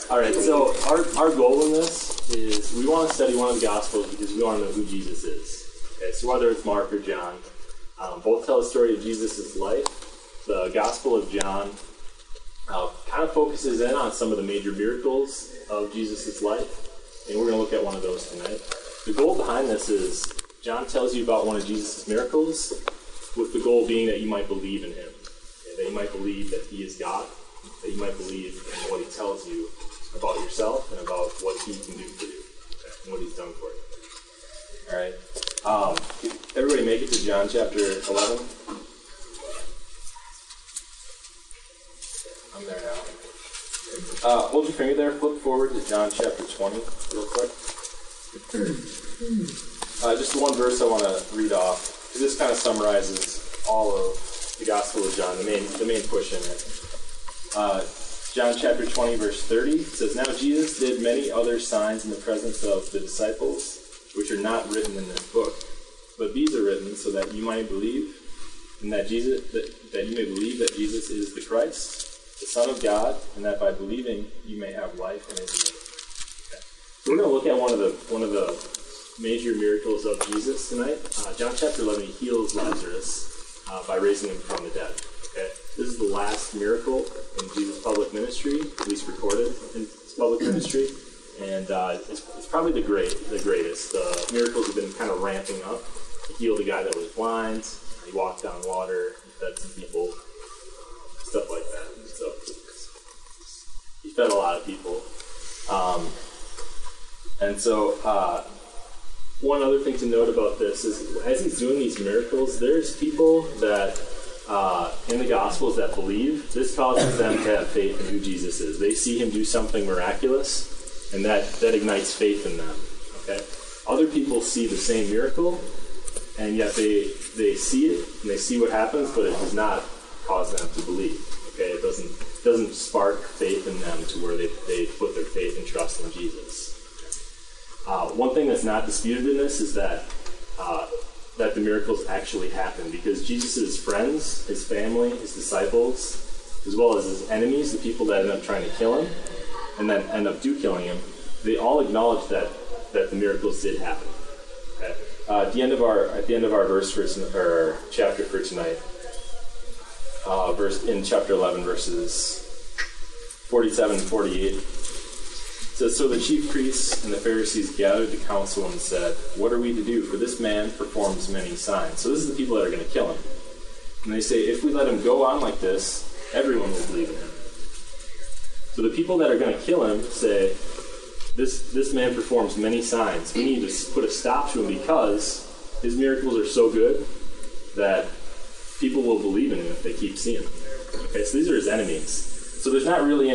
All right, so our goal in this is we want to study one of the Gospels because we want to know who Jesus is. Okay, so whether it's Mark or John, both tell the story of Jesus' life. The Gospel of John kind of focuses in on some of the major miracles of Jesus' life, and we're going to look at one of those tonight. The goal behind this is John tells you about one of Jesus' miracles with the goal being that you might believe in him, okay, that you might believe that he is God, that you might believe in what he tells you about yourself and about what he can do for you, okay, and what he's done for you. All right. Everybody make it to John chapter 11. I'm there now. Hold your finger there. Flip forward to John chapter 20 real quick. Just one verse I want to read off. This kind of summarizes all of the Gospel of John, the main push in it. John chapter 20, verse 30 says, "Now Jesus did many other signs in the presence of the disciples, which are not written in this book. But these are written so that you might believe, and that you may believe that Jesus is the Christ, the Son of God, and that by believing you may have life in his name." Okay. So we're going to look at one of the major miracles of Jesus tonight. John chapter 11, he heals Lazarus by raising him from the dead. Okay. This is the last miracle in Jesus' public ministry, at least recorded in his public ministry, and it's probably the greatest. Miracles have been kind of ramping up. He healed a guy that was blind. He walked on water. He fed some people. Stuff like that. So he fed a lot of people. And so one other thing to note about this is as he's doing these miracles, there's people that in the Gospels that believe. This causes them to have faith in who Jesus is. They see him do something miraculous, and that ignites faith in them. Okay. Other people see the same miracle, and yet they see it and they see what happens, but it does not cause them to believe. Okay, it doesn't spark faith in them to where they put their faith and trust in Jesus. One thing that's not disputed in this is that the miracles actually happen, because Jesus' friends, his family, his disciples, as well as his enemies, the people that end up trying to kill him and then end up killing him, they all acknowledge that the miracles did happen. Okay? At the end of our chapter for tonight, in chapter 11, verses 47 and 48, it says, "So the chief priests and the Pharisees gathered the council and said, 'What are we to do? For this man performs many signs.'" So this is the people that are going to kill him. And they say, "If we let him go on like this, everyone will believe in him." So the people that are going to kill him say, this man performs many signs. We need to put a stop to him because his miracles are so good that people will believe in him if they keep seeing him. Okay, so these are his enemies. So there's not really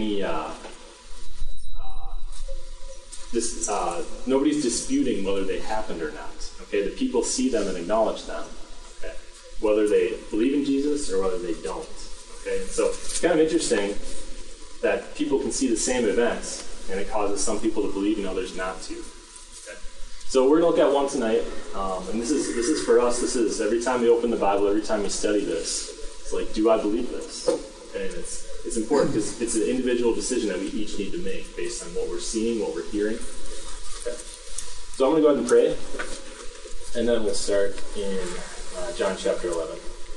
nobody's disputing whether they happened or not. Okay, the people see them and acknowledge them. Okay, whether they believe in Jesus or whether they don't. Okay, so it's kind of interesting that people can see the same events, and it causes some people to believe and others not to. Okay. So we're going to look at one tonight, and this is for us. This is every time we open the Bible, every time we study this, it's like, do I believe this? Okay, and it's important because it's an individual decision that we each need to make based on what we're seeing, what we're hearing. Okay. So I'm going to go ahead and pray, and then we'll start in John chapter 11.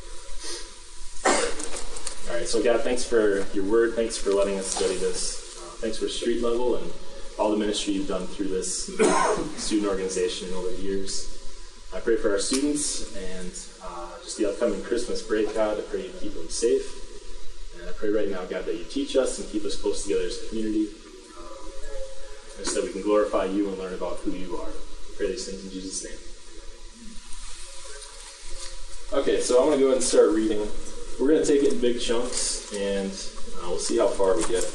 All right, so God, thanks for your word. Thanks for letting us study this. Thanks for Street Level and all the ministry you've done through this student organization over the years. I pray for our students and just the upcoming Christmas break, God. I pray you keep them safe. And I pray right now, God, that you teach us and keep us close together as a community, so that we can glorify you and learn about who you are. I pray these things in Jesus' name. Okay, so I'm going to go ahead and start reading. We're going to take it in big chunks, and we'll see how far we get.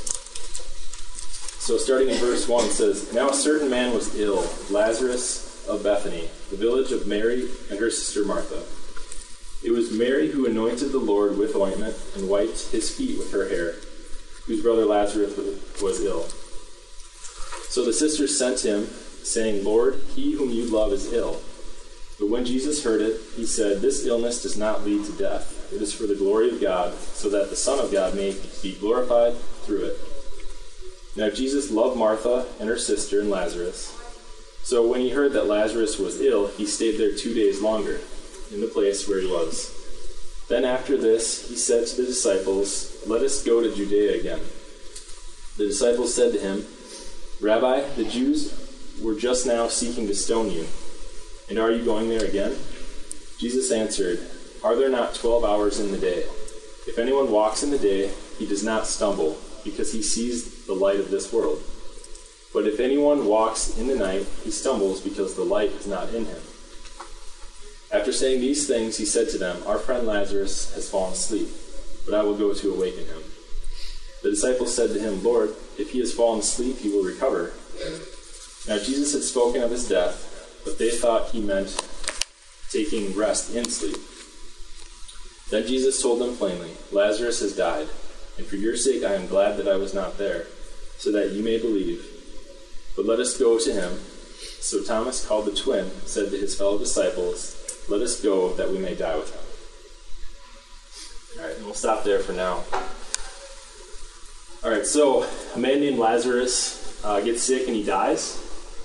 So starting in verse 1, it says, "Now a certain man was ill, Lazarus of Bethany, the village of Mary and her sister Martha. It was Mary who anointed the Lord with ointment and wiped his feet with her hair, whose brother Lazarus was ill. So the sisters sent him, saying, 'Lord, he whom you love is ill.' But when Jesus heard it, he said, 'This illness does not lead to death. It is for the glory of God, so that the Son of God may be glorified through it.' Now Jesus loved Martha and her sister and Lazarus. So when he heard that Lazarus was ill, he stayed there 2 days longer, in the place where he was. Then after this, he said to the disciples, "Let us go to Judea again." The disciples said to him, "Rabbi, the Jews were just now seeking to stone you, and are you going there again?" Jesus answered, "Are there not 12 hours in the day? If anyone walks in the day, he does not stumble, because he sees the light of this world. But if anyone walks in the night, he stumbles because the light is not in him." After saying these things, he said to them, "Our friend Lazarus has fallen asleep, but I will go to awaken him." The disciples said to him, "Lord, if he has fallen asleep, he will recover." Now Jesus had spoken of his death, but they thought he meant taking rest in sleep. Then Jesus told them plainly, "Lazarus has died, and for your sake I am glad that I was not there, so that you may believe. But let us go to him." So Thomas, called the twin, said to his fellow disciples, "Let us go, that we may die with him." All right, and we'll stop there for now. All right, so a man named Lazarus gets sick and he dies.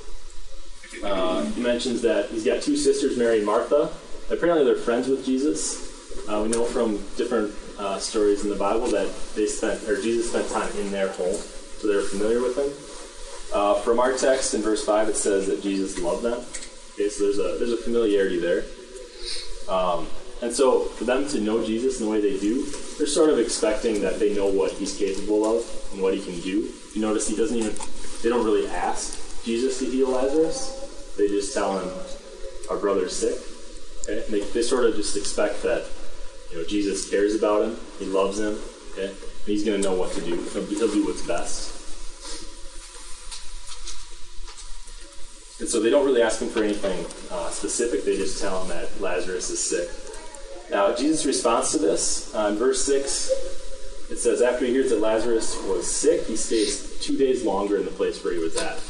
He mentions that he's got two sisters, Mary and Martha. Apparently they're friends with Jesus. We know from different stories in the Bible that Jesus spent time in their home, so they're familiar with him. From our text in verse 5, it says that Jesus loved them. Okay, so there's a familiarity there. And so for them to know Jesus in the way they do, they're sort of expecting that they know what he's capable of and what he can do. You notice they don't really ask Jesus to heal Lazarus. They just tell him, "Our brother's sick." Okay? And they sort of just expect that, Jesus cares about him, he loves him, okay? And he's going to know what to do. He'll do what's best. And so they don't really ask him for anything specific. They just tell him that Lazarus is sick. Now, Jesus' response to this, in verse 6, it says, after he hears that Lazarus was sick, he stays 2 days longer in the place where he was at.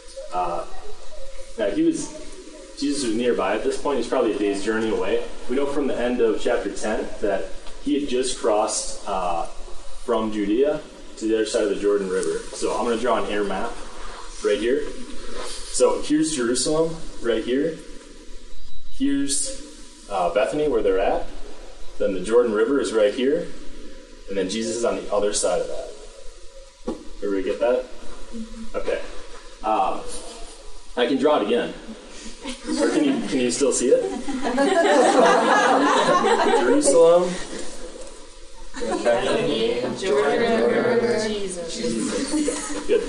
Now, Jesus was nearby at this point. He's probably a day's journey away. We know from the end of chapter 10 that he had just crossed from Judea to the other side of the Jordan River. So I'm going to draw an air map right here. So here's Jerusalem right here. Here's Bethany, where they're at. Then the Jordan River is right here. And then Jesus is on the other side of that. Everybody get that? Okay. I can draw it again. Or can you still see it? Jerusalem. Bethany. Jordan River. Jesus. Good.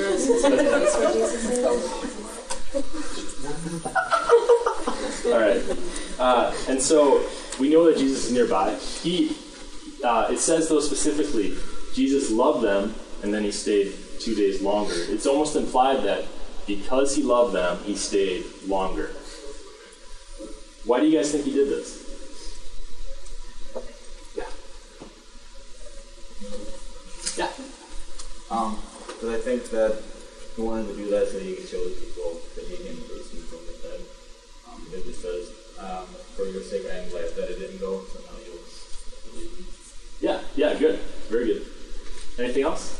All right. And so we know that Jesus is nearby. It says, though, specifically, Jesus loved them, and then he stayed 2 days longer. It's almost implied that because he loved them, he stayed longer. Why do you guys think he did this? Yeah. Because I think that he wanted to do that so he could show the people that he can raise him from the dead. It just says, for your sake, I am glad that it didn't go, so now you'll believe me. Yeah, good. Very good. Anything else?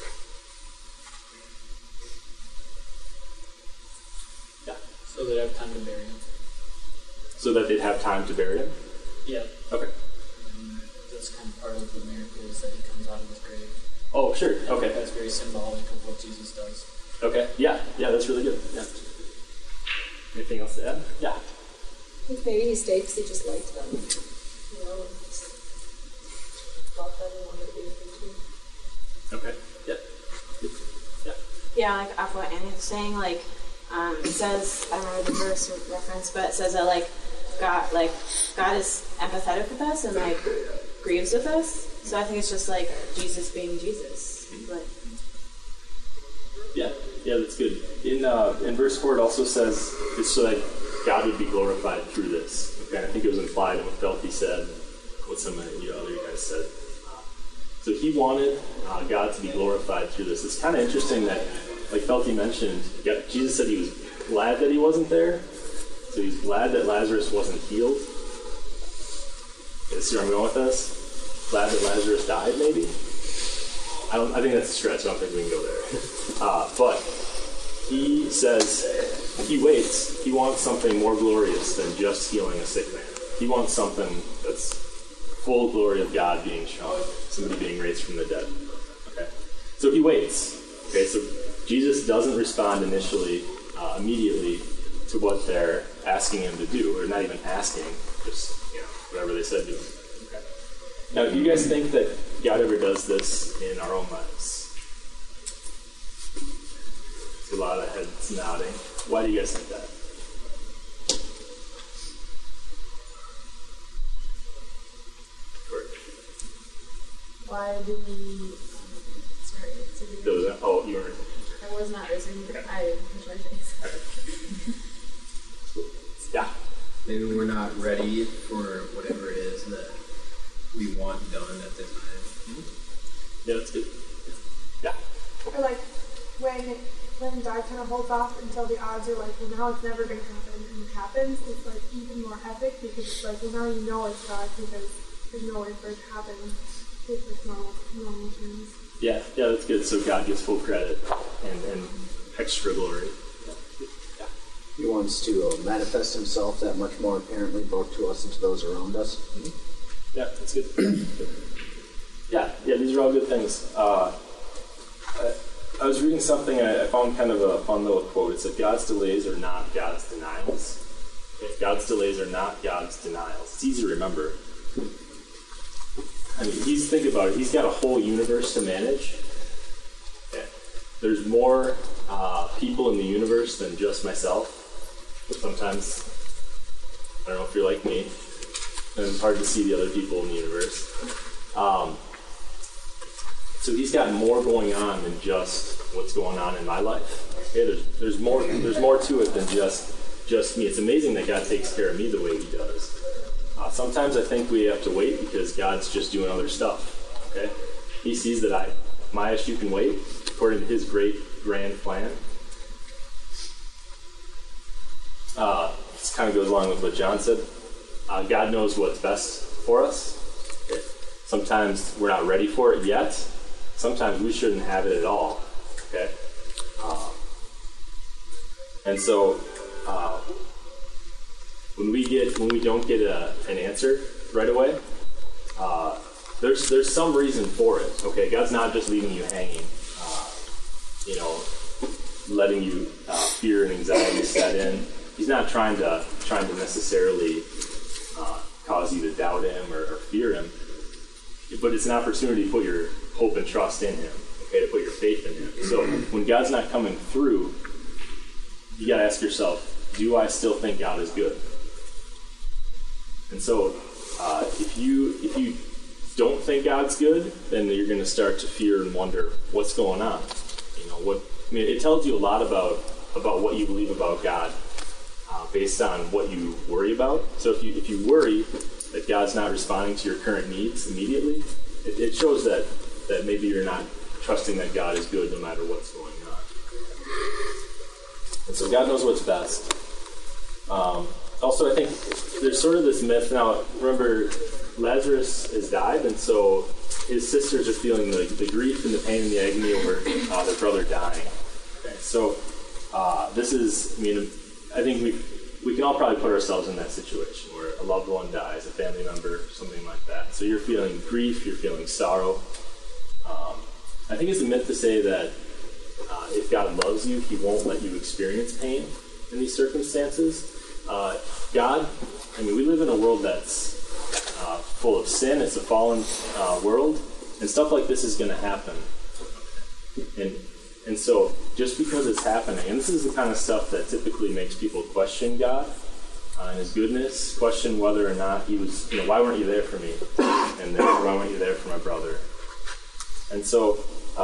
Yeah. So they'd have time to bury him. So that they'd have time to bury him? Yeah. Okay. That's kind of part of the miracle is that he comes out of his grave. Oh, sure. Okay. That's very symbolic of what Jesus does. Okay. Yeah, that's really good. Yeah. Anything else to add? Yeah. I think maybe he stayed because he just liked them. Thought that he wanted to be with them too. Okay. Yeah. Yeah, like off what Annie was saying, it says, I don't remember the verse reference, but it says that God is empathetic with us and grieves with us. So I think it's just Jesus being Jesus. Yeah, that's good. In verse 4, it also says it's so that God would be glorified through this. Okay, I think it was implied in what Felty said, and what some of you other guys said. So he wanted God to be glorified through this. It's kind of interesting that, like Felty mentioned, Jesus said he was glad that he wasn't there. So he's glad that Lazarus wasn't healed. You see where I'm going with this? Glad that Lazarus died, maybe? I think that's a stretch. I don't think we can go there. But he says he waits. He wants something more glorious than just healing a sick man. He wants something that's full glory of God being shown, somebody being raised from the dead. Okay, so he waits. Okay, so Jesus doesn't respond immediately to what they're asking him to do, or not even asking, just whatever they said to him. Okay. Now, do you guys think that God ever does this in our own lives? There's a lot of heads nodding. Why do you guys think that? Why do we... Sorry. Oh, you were... I was not listening. I pushed my face. Yeah. Maybe we're not ready for whatever it is that we want done at the time. Yeah, that's good. Yeah. Or like when God kind of holds off until the odds are like, well, now it's never going to happen, and it happens, it's like even more epic because it's like, well, now you know it's God because there's no way for it to happen with like normal terms. Yeah, that's good. So God gets full credit and extra glory. Yeah. He wants to manifest himself that much more apparently, both to us and to those around us. Mm-hmm. Yeah, that's good. yeah, these are all good things. I was reading something, I found kind of a fun little quote. It said, God's delays are not God's denials. If God's delays are not God's denials. It's easy to remember. I mean, think about it. He's got a whole universe to manage. Okay. There's more people in the universe than just myself. Sometimes, I don't know if you're like me, and it's hard to see the other people in the universe. So he's got more going on than just what's going on in my life. Okay, there's more to it than just me. It's amazing that God takes care of me the way he does. Sometimes I think we have to wait because God's just doing other stuff. Okay, he sees that my issue can wait according to his great grand plan. This kind of goes along with what John said. God knows what's best for us. Okay? Sometimes we're not ready for it yet. Sometimes we shouldn't have it at all. Okay, and so when we don't get an answer right away, there's some reason for it. Okay, God's not just leaving you hanging. Letting you fear and anxiety set in. He's not trying to necessarily cause you to doubt him or fear him, but it's an opportunity to put your hope and trust in him. Okay, to put your faith in him. So when God's not coming through, you got to ask yourself, do I still think God is good? And so if you don't think God's good, then you're going to start to fear and wonder what's going on. It tells you a lot about what you believe about God based on what you worry about. So if you worry that God's not responding to your current needs immediately, it shows that maybe you're not trusting that God is good no matter what's going on. And so God knows what's best. Also, I think there's sort of this myth. Now, remember, Lazarus has died, and so his sisters are feeling the grief and the pain and the agony over their brother dying. Okay, so this is, I think we can all probably put ourselves in that situation where a loved one dies, a family member, something like that. So you're feeling grief, you're feeling sorrow. I think it's a myth to say that if God loves you, he won't let you experience pain in these circumstances. God, we live in a world that's full of sin. It's a fallen world, and stuff like this is going to happen. And so just because it's happening, and this is the kind of stuff that typically makes people question God and his goodness, question whether or not he was, why weren't you there for me? And then why weren't you there for my brother? And so,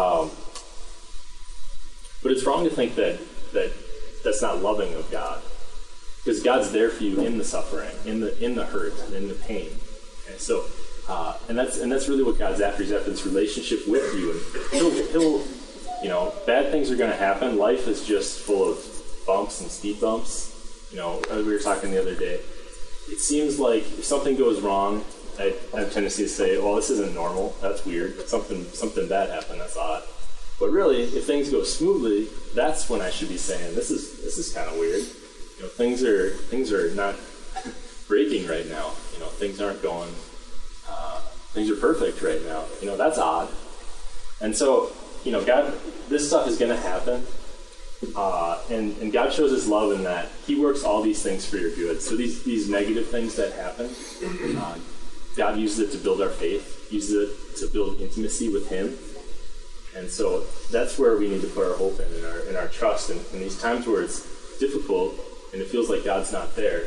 but it's wrong to think that that's not loving of God, because God's there for you in the suffering, in the hurt, in the pain. Okay, so, and that's really what God's after. He's after this relationship with you, and he'll bad things are going to happen. Life is just full of bumps and speed bumps. As we were talking the other day, it seems like if something goes wrong, I have a tendency to say, well, this isn't normal. That's weird. Something bad happened. That's odd. But really, if things go smoothly, that's when I should be saying, this is kind of weird. Things are not breaking right now. Things aren't going. Things are perfect right now. That's odd. And so, God, this stuff is going to happen. And God shows his love in that he works all these things for your good. So these negative things that happen, God uses it to build our faith, uses it to build intimacy with him. And so that's where we need to put our hope in our trust. And in these times where it's difficult and it feels like God's not there,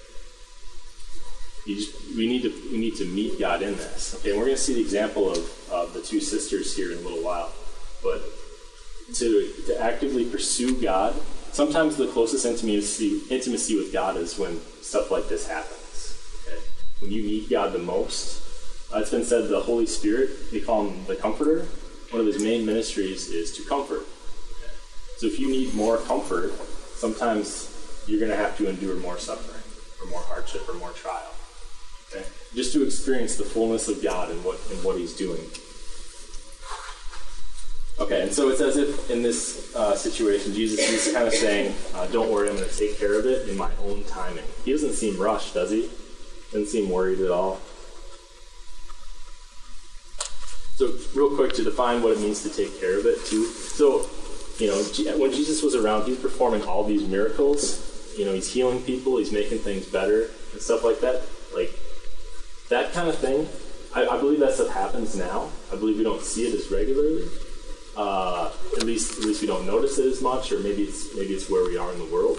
we need to meet God in this. Okay, and we're going to see the example of the two sisters here in a little while. But to actively pursue God, sometimes the closest intimacy with God is when stuff like this happens. Okay? When you need God the most. It's been said the Holy Spirit, they call him the Comforter. One of his main ministries is to comfort. Okay? So if you need more comfort, sometimes you're going to have to endure more suffering, or more hardship, or more trial. Okay? Just to experience the fullness of God and what he's doing. Okay, and so it's as if in this situation, Jesus is kind of saying, don't worry, I'm going to take care of it in my own timing. He doesn't seem rushed, does he? Doesn't seem worried at all. So real quick to define what it means to take care of it, too. So, when Jesus was around, he was performing all these miracles. He's healing people, he's making things better, and stuff like that. Like, that kind of thing, I believe that stuff happens now. I believe we don't see it as regularly. At least we don't notice it as much, or maybe it's where we are in the world.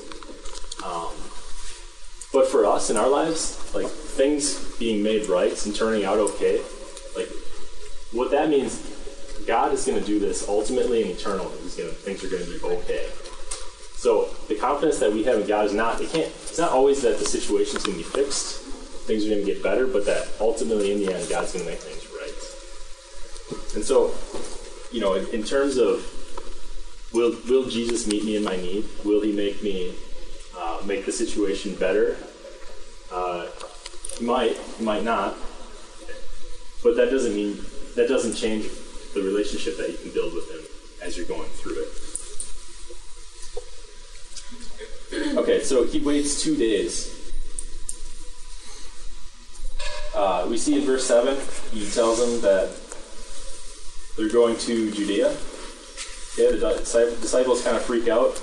But for us in our lives, like things being made right and turning out okay, like what that means, God is going to do this ultimately and eternally. Things are going to be okay. So the confidence that we have in God it's not always that the situation's going to be fixed, things are going to get better, but that ultimately in the end, God's going to make things right. And so, in terms of will Jesus meet me in my need? Will he make me make the situation better? He might not. But that doesn't change the relationship that you can build with him as you're going through it. Okay, so he waits 2 days. We see in verse 7, he tells them that they're going to Judea. Yeah, the disciples kind of freak out.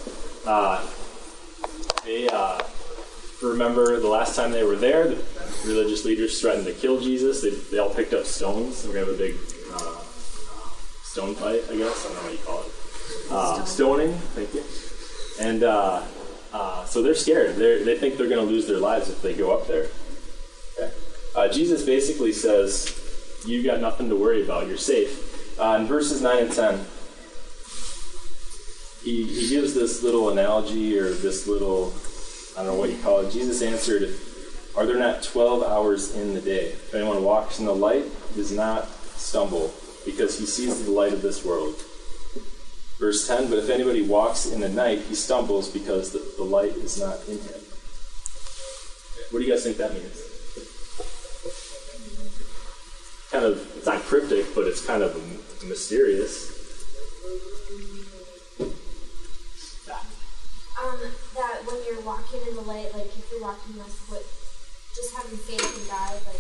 They remember the last time they were there, the religious leaders threatened to kill Jesus. They all picked up stones. We're going to have a big stone fight, I guess. I don't know what you call it. Stoning, thank you. And so they're scared. They think they're going to lose their lives if they go up there. Okay. Jesus basically says, you got nothing to worry about. You're safe. In verses 9 and 10, he gives this little analogy or this little, I don't know what you call it. Jesus answered, are there not 12 hours in the day? If anyone walks in the light, does not stumble, because he sees the light of this world. Verse 10, but if anybody walks in the night, he stumbles because the light is not in him. What do you guys think that means? Kind of, it's not cryptic, but it's kind of mysterious. That when you're walking in the light, like if you're walking with just having faith in God, like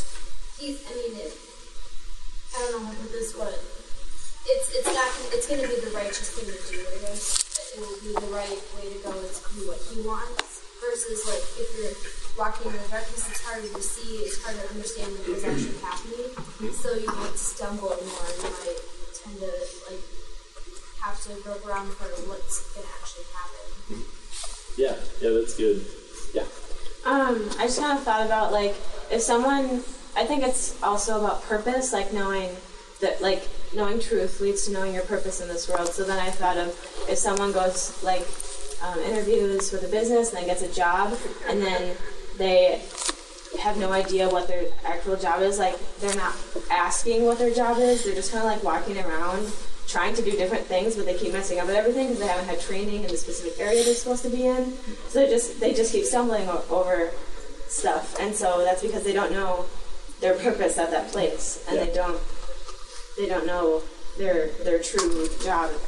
I don't know how to put this, but it's going to be the righteous thing to do, I guess. It will be the right way to go. It's going to be what he wants. Versus like if you're walking in the darkness, it's harder to see, it's harder to understand what is actually happening. So you might stumble more, you might tend to like have to grope around for what's going to actually happen. Yeah, that's good. Yeah. I just kind of thought about like if someone, I think it's also about purpose, like knowing truth leads to knowing your purpose in this world. So then I thought of if someone goes like interviews with a business and then gets a job and then they have no idea what their actual job is, like they're not asking what their job is, they're just kind of like walking around trying to do different things, but they keep messing up with everything because they haven't had training in the specific area they're supposed to be in. So they just keep stumbling over stuff, and so that's because they don't know their purpose at that place, and they don't know their true job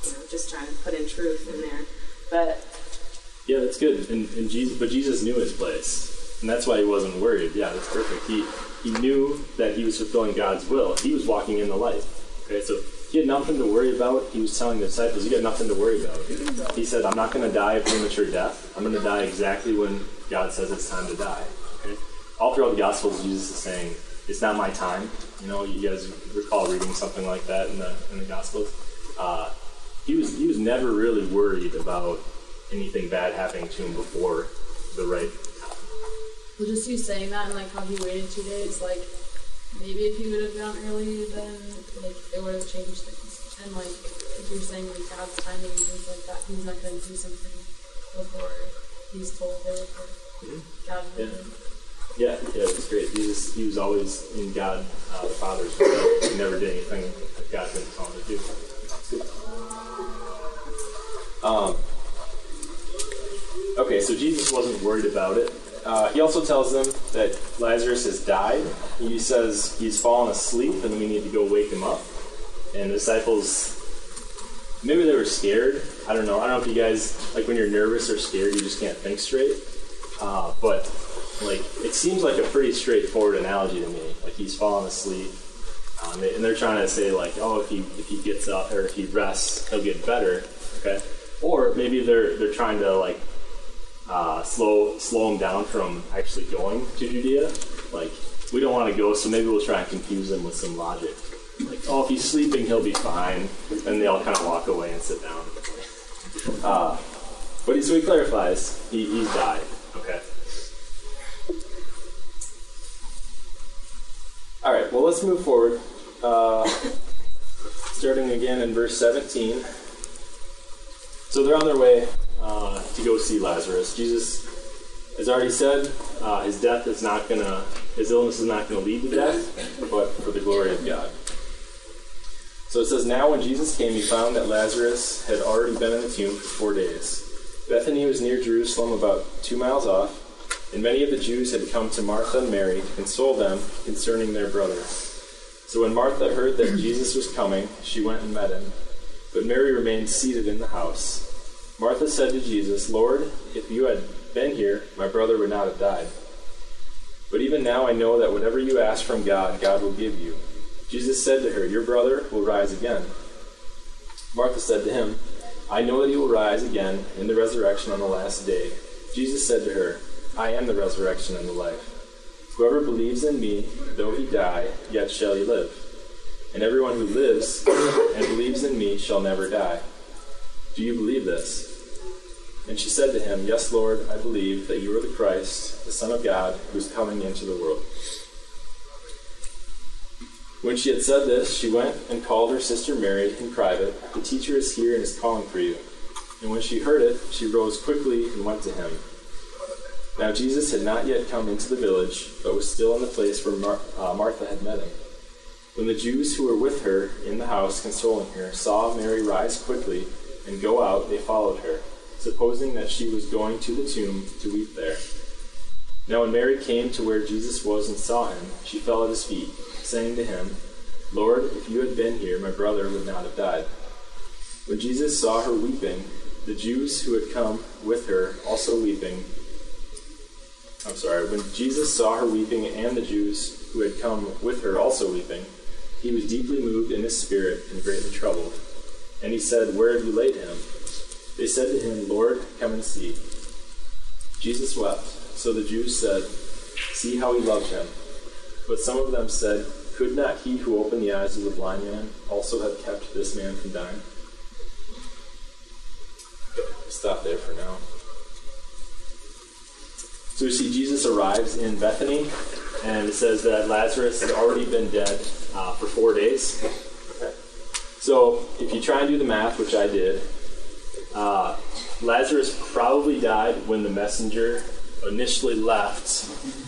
just trying to put in truth in there. But Yeah, that's good. And Jesus knew his place, and that's why he wasn't worried. Yeah, that's perfect. He knew that he was fulfilling God's will. He was walking in the light. Okay, so he had nothing to worry about. He was telling the disciples, you got nothing to worry about. He said, I'm not going to die a premature death. I'm going to die exactly when God says it's time to die. Okay? All throughout the Gospels, Jesus is saying, it's not my time. You know, you guys recall reading something like that in the Gospels. He was never really worried about anything bad happening to him before the right time. Well, just you saying that and like how he waited 2 days, like maybe if he would have gone early, then like it would have changed things. And like if you're saying like God's timing and things like that, he's not going to do something before he's told it or God will. Yeah, it's great. He was always in God, the Father's will. He never did anything that God didn't tell him to do. That's good. Okay, so Jesus wasn't worried about it. He also tells them that Lazarus has died. He says he's fallen asleep and we need to go wake him up. And the disciples, maybe they were scared. I don't know if you guys, like when you're nervous or scared, you just can't think straight. But like it seems like a pretty straightforward analogy to me. Like he's fallen asleep. And they're trying to say like, oh, if he gets up or if he rests, he'll get better. Okay. Or maybe they're trying to like slow him down from actually going to Judea. Like, we don't want to go, so maybe we'll try and confuse him with some logic. Like, oh, if he's sleeping, he'll be fine. And they all kind of walk away and sit down. So he clarifies, he's died. Okay. All right, well, let's move forward. Starting again in verse 17. So they're on their way to go see Lazarus. Jesus has already said his illness is not going to lead to death, but for the glory of God. So it says, now when Jesus came, he found that Lazarus had already been in the tomb for 4 days. Bethany was near Jerusalem, about 2 miles off, and many of the Jews had come to Martha and Mary to console them concerning their brother. So when Martha heard that Jesus was coming, she went and met him, but Mary remained seated in the house. Martha said to Jesus, Lord, if you had been here, my brother would not have died. But even now I know that whatever you ask from God, God will give you. Jesus said to her, your brother will rise again. Martha said to him, I know that he will rise again in the resurrection on the last day. Jesus said to her, I am the resurrection and the life. Whoever believes in me, though he die, yet shall he live. And everyone who lives and believes in me shall never die. Do you believe this? And she said to him, yes, Lord, I believe that you are the Christ, the Son of God, who is coming into the world. When she had said this, she went and called her sister Mary in private. The teacher is here and is calling for you. And when she heard it, she rose quickly and went to him. Now Jesus had not yet come into the village, but was still in the place where Martha had met him. When the Jews who were with her in the house consoling her saw Mary rise quickly and go out, they followed her, supposing that she was going to the tomb to weep there. Now when Mary came to where Jesus was and saw him, she fell at his feet, saying to him, Lord, if you had been here, my brother would not have died. When Jesus saw her weeping, the Jews who had come with her also weeping, when Jesus saw her weeping and the Jews who had come with her also weeping, he was deeply moved in his spirit and greatly troubled. And he said, where have you laid him? They said to him, Lord, come and see. Jesus wept. So the Jews said, see how he loved him. But some of them said, could not he who opened the eyes of the blind man also have kept this man from dying? We'll stop there for now. So we see Jesus arrives in Bethany, and it says that Lazarus had already been dead for 4 days. Okay. So if you try and do the math, which I did, Lazarus probably died when the messenger initially left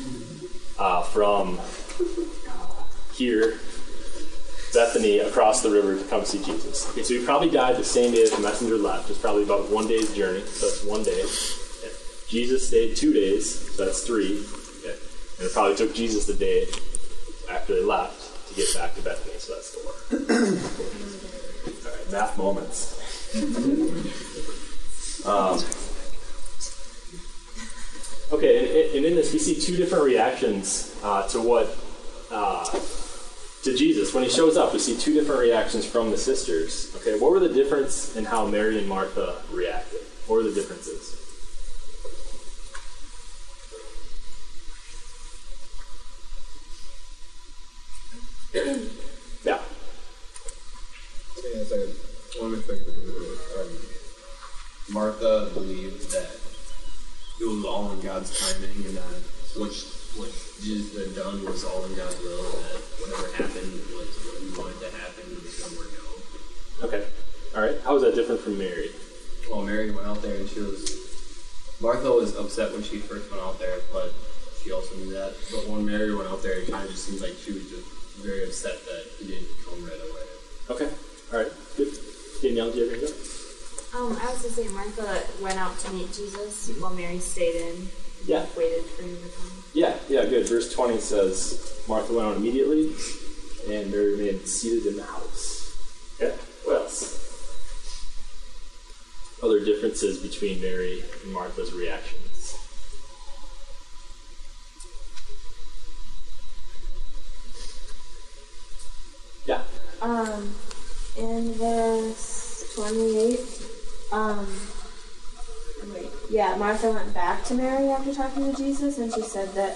from here, Bethany, across the river to come see Jesus. Okay, so he probably died the same day as the messenger left. It's probably about 1 day's journey, so that's 1 day. Okay. Jesus stayed 2 days, so that's 3. Okay. And it probably took Jesus a day after they left to get back to Bethany, so that's 4. All right, math moments. Okay, and in this we see two different reactions to Jesus. When he shows up, we see two different reactions from the sisters. Okay, what were the difference in how Mary and Martha reacted? What were the differences? Yeah. Martha believed that it was all in God's timing, and that what Jesus had done was all in God's will, and that whatever happened was what he wanted to happen to become where go. Okay. All right. How was that different from Mary? Well, Mary went out there, and Martha was upset when she first went out there, but she also knew that. But when Mary went out there, it kind of just seems like she was just very upset that he didn't come right away. Okay. All right. Good. Danielle, do you have anything? I was going to say Martha went out to meet Jesus while Mary stayed in. Yeah. Waited for him to come. Yeah, good. Verse 20 says, Martha went out immediately, and Mary remained seated in the house. Yeah. What else? Other differences between Mary and Martha's reactions. Yeah. In verse 28, Martha went back to Mary after talking to Jesus, and she said that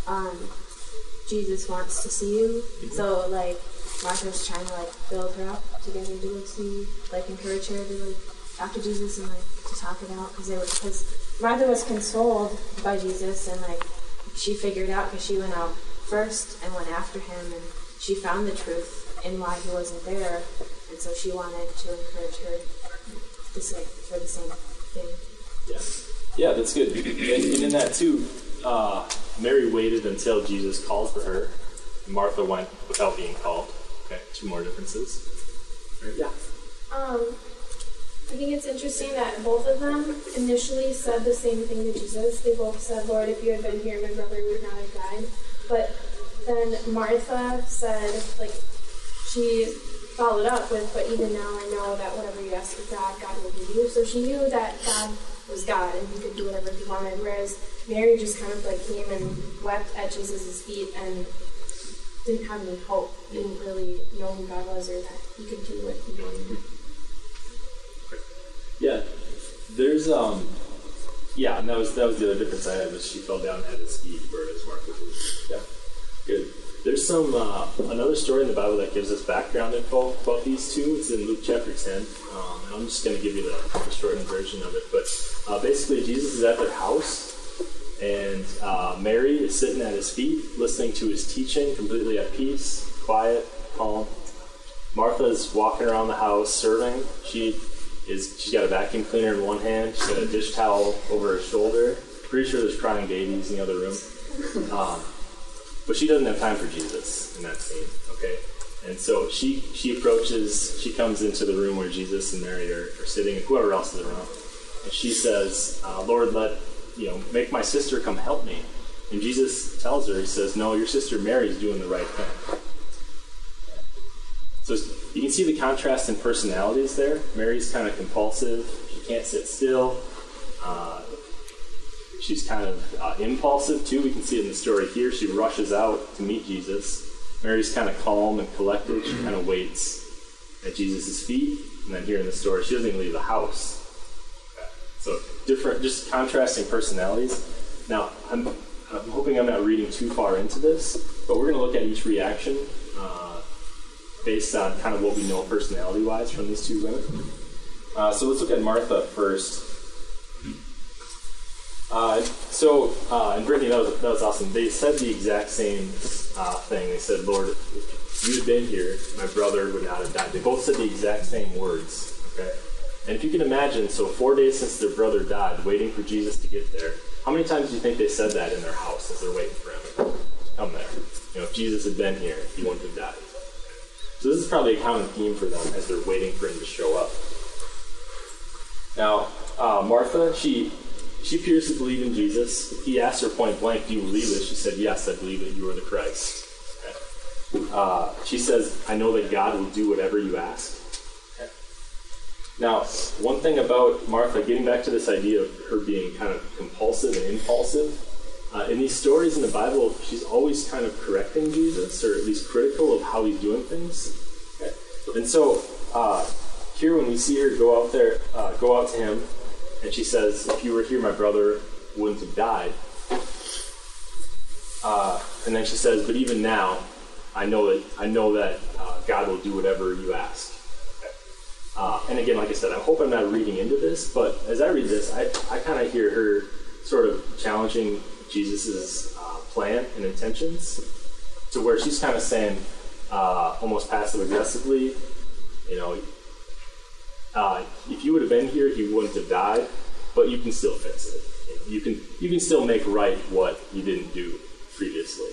Jesus wants to see you. Mm-hmm. So, Martha was trying to, build her up to get her to see, encourage her to, talk to Jesus and, to talk it out. Because Martha was consoled by Jesus, and, she figured out because she went out first and went after him, and she found the truth in why he wasn't there, and so she wanted to encourage her for the same thing. Yeah, that's good. And in that too, Mary waited until Jesus called for her, and Martha went without being called. Okay, two more differences. Yeah. I think it's interesting that both of them initially said the same thing to Jesus. They both said, "Lord, if you had been here, my brother would not have died." But then Martha said, she followed up with, "But even now I know that whatever you ask of God, God will give you." So she knew that God was God and he could do whatever he wanted, whereas Mary just kind of came and wept at Jesus' feet and didn't have any hope, didn't really know who God was or that he could do what he wanted. Yeah, there's and that was the other difference I had, was she fell down at his feet, whereas Martha was. Yeah, good. There's some another story in the Bible that gives us background info about these two. It's in Luke chapter 10. And I'm just going to give you the shortened version of it. But basically, Jesus is at their house, and Mary is sitting at his feet, listening to his teaching, completely at peace, quiet, calm. Martha's walking around the house serving. She's got a vacuum cleaner in one hand. She's got a dish towel over her shoulder. Pretty sure there's crying babies in the other room. But she doesn't have time for Jesus in that scene, okay? And so she comes into the room where Jesus and Mary are sitting, and whoever else is around. And she says, "Lord, make my sister come help me." And Jesus tells her, he says, "No, your sister Mary's doing the right thing." So you can see the contrast in personalities there. Mary's kind of compulsive. She can't sit still. She's kind of impulsive, too. We can see it in the story here. She rushes out to meet Jesus. Mary's kind of calm and collected. She kind of waits at Jesus' feet. And then here in the story, she doesn't even leave the house. So different, just contrasting personalities. Now, I'm hoping I'm not reading too far into this, but we're going to look at each reaction based on kind of what we know personality-wise from these two women. So let's look at Martha first. And Brittany, that was awesome. They said the exact same thing. They said, "Lord, if you had been here, my brother would not have died." They both said the exact same words. Okay, and if you can imagine, so 4 days since their brother died, waiting for Jesus to get there. How many times do you think they said that in their house as they're waiting for him to come there? If Jesus had been here, he wouldn't have died. So this is probably a common theme for them as they're waiting for him to show up. Now, Martha, she appears to believe in Jesus. He asked her point blank, "Do you believe this?" She said, "Yes, I believe that you are the Christ." Okay. She says, "I know that God will do whatever you ask." Okay. Now, one thing about Martha, getting back to this idea of her being kind of compulsive and impulsive, in these stories in the Bible, she's always kind of correcting Jesus, or at least critical of how he's doing things. Okay? And so, here when we see her go out to him, and she says, "If you were here, my brother wouldn't have died." And then she says, "But even now, I know that God will do whatever you ask." And again, like I said, I hope I'm not reading into this, but as I read this, I kind of hear her sort of challenging Jesus' plan and intentions, to where she's kind of saying, almost passive-aggressively, if you would have been here, he wouldn't have died, but you can still fix it. You can still make right what you didn't do previously.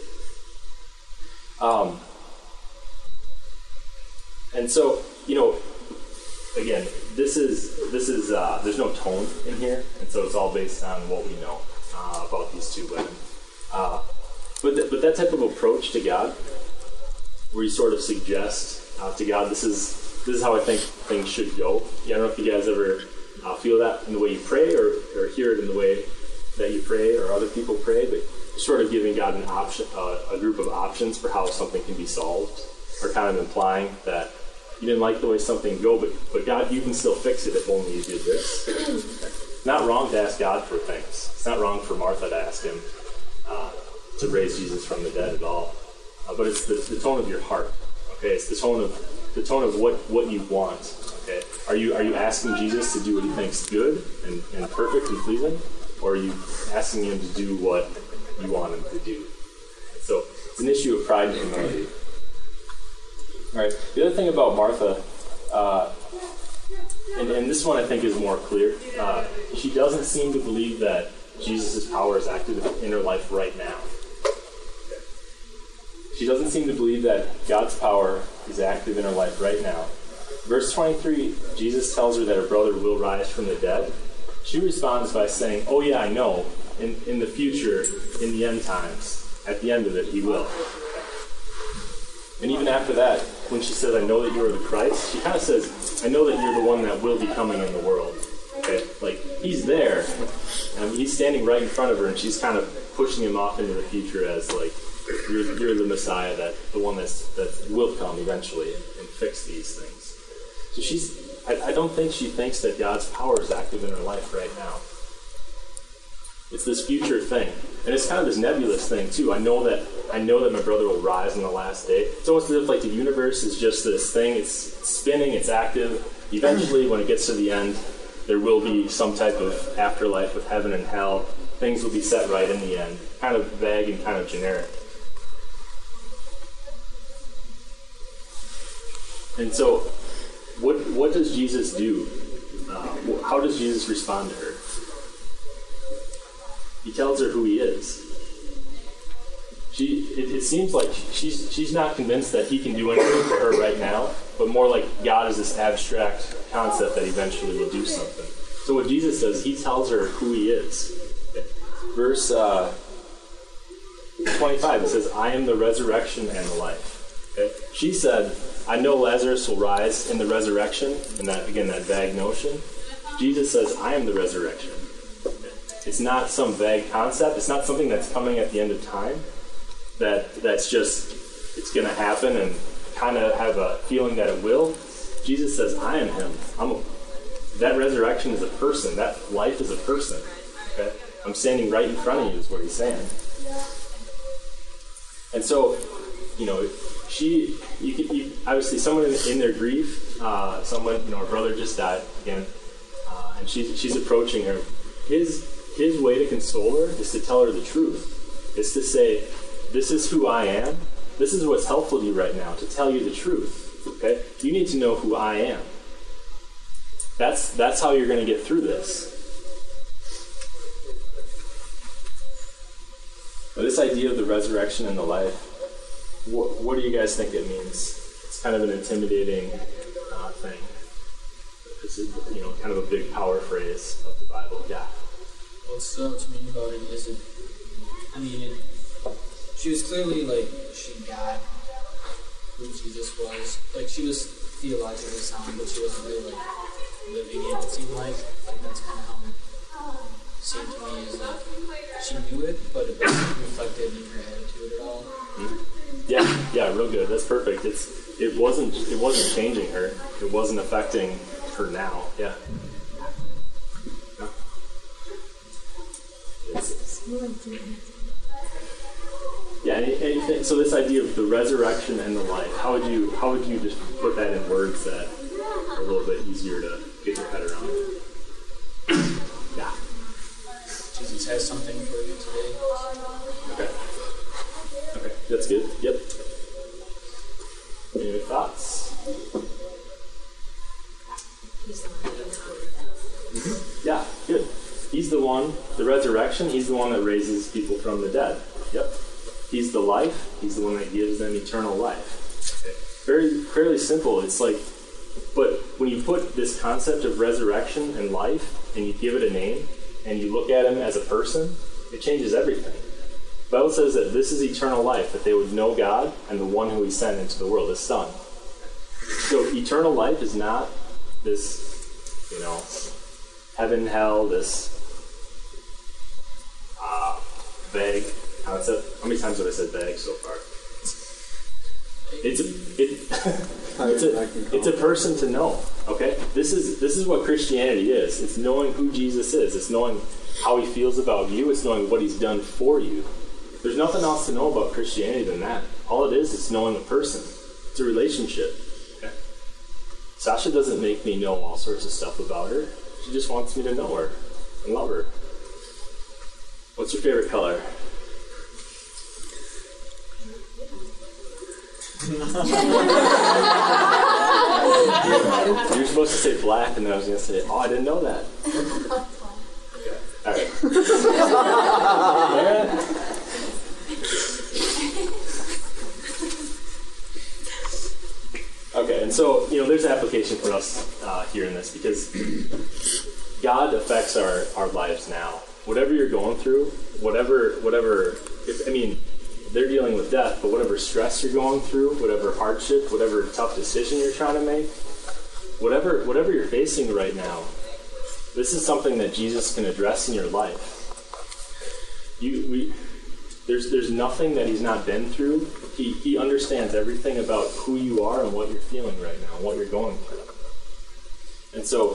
And so, again, this is there's no tone in here, and so it's all based on what we know about these two women. But that type of approach to God, where you sort of suggest to God, this is how I think things should go. I don't know if you guys ever feel that in the way you pray, or hear it in the way that you pray or other people pray, but sort of giving God an option, a group of options for how something can be solved, or kind of implying that you didn't like the way something go, but God, you can still fix it if only you did this. It's not wrong to ask God for things. It's not wrong for Martha to ask him to raise Jesus from the dead at all. But it's the tone of your heart. Okay, it's the tone of what you want. Okay, are you asking Jesus to do what he thinks good and perfect and pleasing, or are you asking him to do what you want him to do? So it's an issue of pride and humility. All right. The other thing about Martha, and this one I think is more clear, she doesn't seem to believe that Jesus' power is active in her life right now. She doesn't seem to believe that God's power is active in her life right now. Verse 23, Jesus tells her that her brother will rise from the dead. She responds by saying, "Oh yeah, I know. In the future, in the end times, at the end of it, he will." And even after that, when she says, "I know that you are the Christ," she kind of says, "I know that you're the one that will be coming in the world." Okay, like he's there, and he's standing right in front of her, and she's kind of pushing him off into the future as like, "You're the Messiah, the one that will come eventually and fix these things." So I don't think she thinks that God's power is active in her life right now. It's this future thing, and it's kind of this nebulous thing too. I know that my brother will rise in the last day. It's almost as if like the universe is just this thing. It's spinning. It's active. Eventually, when it gets to the end, there will be some type of afterlife with heaven and hell. Things will be set right in the end. Kind of vague and kind of generic. And so, what does Jesus do? How does Jesus respond to her? He tells her who he is. It seems like she's not convinced that he can do anything for her right now, but more like God is this abstract concept that eventually will do something. So what Jesus does, he tells her who he is. Verse 25, it says, "I am the resurrection and the life." Okay? She said, "I know Lazarus will rise in the resurrection," and that vague notion. Jesus says, "I am the resurrection." It's not some vague concept. It's not something that's coming at the end of time. That's just, it's going to happen and kind of have a feeling that it will. Jesus says, "I am him." That resurrection is a person. That life is a person. Okay? I'm standing right in front of you is what he's saying. And so, obviously someone in their grief, her brother just died again, and she's approaching her. His way to console her is to tell her the truth. It's to say, "This is who I am. This is what's helpful to you right now, to tell you the truth. Okay? You need to know who I am. That's how you're going to get through this." Now, this idea of the resurrection and the life, what do you guys think it means? It's kind of an intimidating thing. It's kind of a big power phrase of the Bible. Yeah. What stood out to me about it is she was clearly she got who Jesus was. She was theologically sound, but she wasn't really living it. It seemed like that's kind of how it seemed to me. Is like she knew it, but it wasn't reflected in her attitude at all. Yeah, real good. That's perfect. It wasn't changing her. It wasn't affecting her now. Yeah. Yeah, and so this idea of the resurrection and the life, how would you just put that in words that are a little bit easier to get your head around? Yeah. Jesus has something for you today. Okay, that's good. Yep. Any other thoughts? Yeah, good. He's the one, the resurrection, he's the one that raises people from the dead. Yep. He's the life, he's the one that gives them eternal life. Okay. Fairly simple. It's like, but when you put this concept of resurrection and life, and you give it a name, and you look at him as a person, it changes everything. The Bible says that this is eternal life, that they would know God and the one who he sent into the world, his Son. So eternal life is not this, heaven, hell, this vague concept. How many times have I said vague so far? It's a person to know. Okay, this is what Christianity is. It's knowing who Jesus is. It's knowing how he feels about you. It's knowing what he's done for you. There's nothing else to know about Christianity than that. All it is knowing a person. It's a relationship. Okay? Sasha doesn't make me know all sorts of stuff about her. She just wants me to know her and love her. What's your favorite color? You're supposed to say black, and then I was going to say, I didn't know that. Okay. All right. Okay, and so, there's application for us here in this, because God affects our lives now. Whatever you're going through, whatever, they're dealing with death, but whatever stress you're going through, whatever hardship, whatever tough decision you're trying to make, whatever you're facing right now, this is something that Jesus can address in your life. There's nothing that he's not been through. He understands everything about who you are and what you're feeling right now, and what you're going through. And so,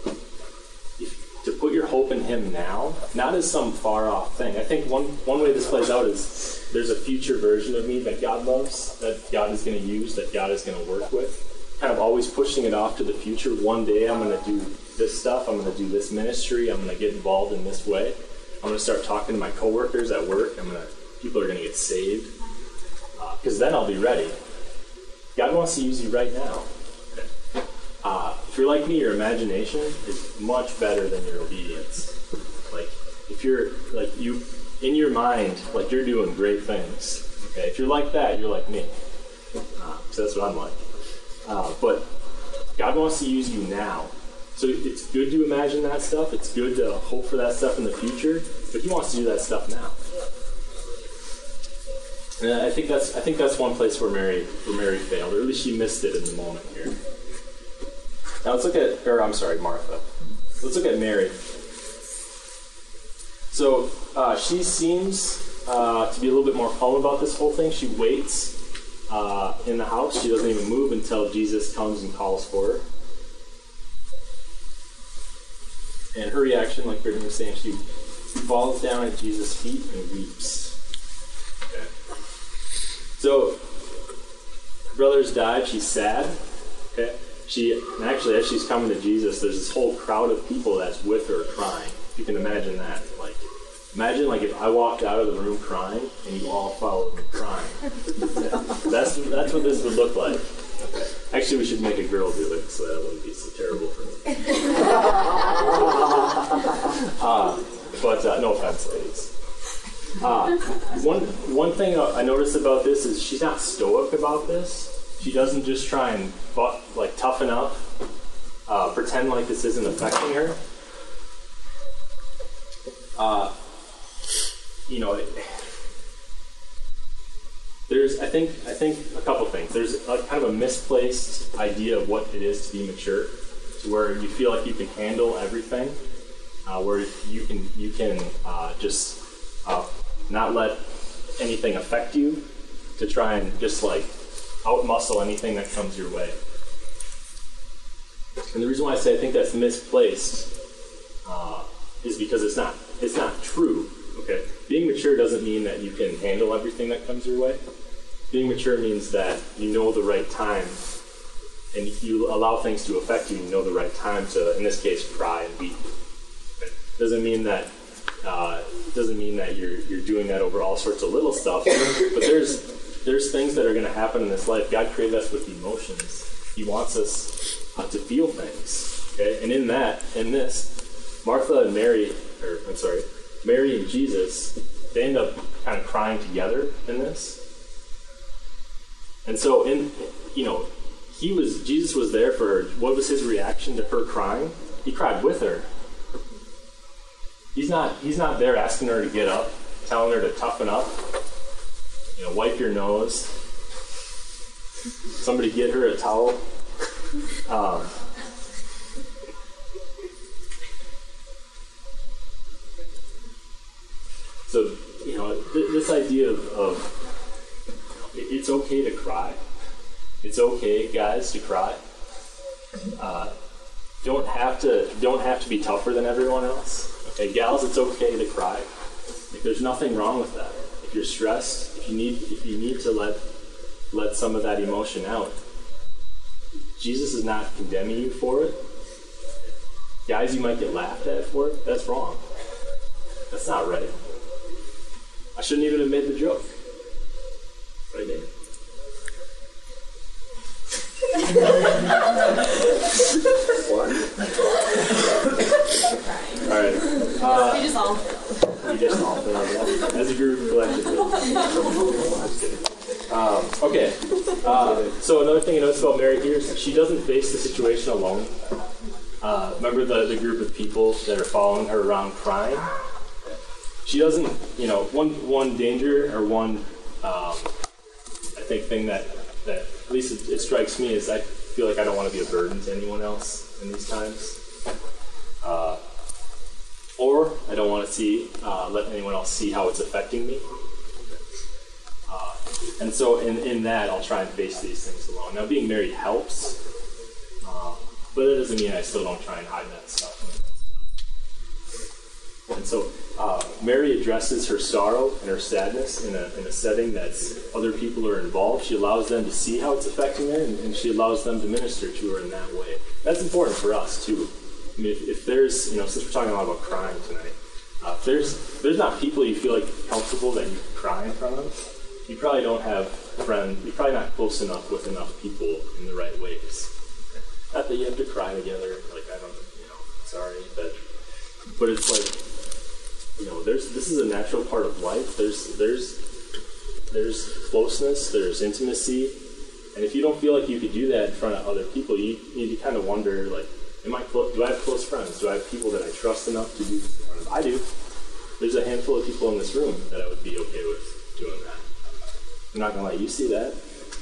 to put your hope in him now, not as some far-off thing. I think one way this plays out is there's a future version of me that God loves, that God is going to use, that God is going to work with. Kind of always pushing it off to the future. One day I'm going to do this stuff. I'm going to do this ministry. I'm going to get involved in this way. I'm going to start talking to my coworkers at work. People are going to get saved. Because then I'll be ready. God wants to use you right now. If you're like me, your imagination is much better than your obedience. Like, if you're, in your mind, you're doing great things. Okay? If you're like that, you're like me. So that's what I'm like. But God wants to use you now. So it's good to imagine that stuff. It's good to hope for that stuff in the future. But he wants to do that stuff now. And I think that's one place where Mary failed, or at least she missed it in the moment here. Now let's look at, Martha. Let's look at Mary. So she seems to be a little bit more calm about this whole thing. She waits in the house. She doesn't even move until Jesus comes and calls for her. And her reaction, like Brittany was saying, she falls down at Jesus' feet and weeps. Okay. So, her brother's died. She's sad. Okay. Actually, as she's coming to Jesus, there's this whole crowd of people that's with her crying. You can imagine that. Imagine if I walked out of the room crying and you all followed me crying. That's what this would look like. Okay. Actually, we should make a girl do it so that it wouldn't be so terrible for me. But no offense, ladies. One thing I noticed about this is she's not stoic about this. She doesn't just try and toughen up, pretend like this isn't affecting her. There's I think a couple things. There's kind of a misplaced idea of what it is to be mature. to where you feel like you can handle everything, where you can just not let anything affect you, to try and just like outmuscle anything that comes your way. And the reason why I say I think that's misplaced is because it's not true. Okay, being mature doesn't mean that you can handle everything that comes your way. Being mature means that you know the right time, and you allow things to affect you. You know the right time to, in this case, cry and weep. Okay? Doesn't mean that you're doing that over all sorts of little stuff. But there's things that are going to happen in this life. God created us with emotions. He wants us to feel things. Okay, and in this, Martha and Mary and Jesus, they end up kind of crying together in this. And so Jesus was there for her. What was his reaction to her crying? He cried with her. He's not there asking her to get up, telling her to toughen up, wipe your nose. Somebody get her a towel. So, this idea of it's okay to cry. It's okay, guys, to cry. Don't have to be tougher than everyone else. Okay, gals, it's okay to cry. Like, there's nothing wrong with that. If you're stressed, if you need to let some of that emotion out, Jesus is not condemning you for it. Guys, you might get laughed at for it. That's wrong. That's not right. I shouldn't even have made the joke. Right, Nate? What? All right. We just all You just all feel that as a group collectively. Okay. So another thing I noticed about Mary here is she doesn't face the situation alone. Remember the group of people that are following her around crying? She doesn't, one danger or one, I think, thing that at least it strikes me is I feel like I don't want to be a burden to anyone else in these times. Or I don't want to let anyone else see how it's affecting me. And so in that, I'll try and face these things alone. Now, being married helps, but that doesn't mean I still don't try and hide that stuff. And so Mary addresses her sorrow and her sadness in a setting that's other people are involved. She allows them to see how it's affecting her, and she allows them to minister to her in that way. That's important for us, too. I mean, if there's, since we're talking a lot about crying tonight, if there's not people you feel like comfortable that you can cry in front of, you probably don't have friends, you're probably not close enough with enough people in the right ways. Not that you have to cry together, like, I don't, sorry, but it's like, this is a natural part of life. There's closeness, there's intimacy, and if you don't feel like you could do that in front of other people, you need to kind of wonder, like, do I have close friends? Do I have people that I trust enough to do this in front of? I do. There's a handful of people in this room that I would be okay with doing that. I'm not going to let you see that.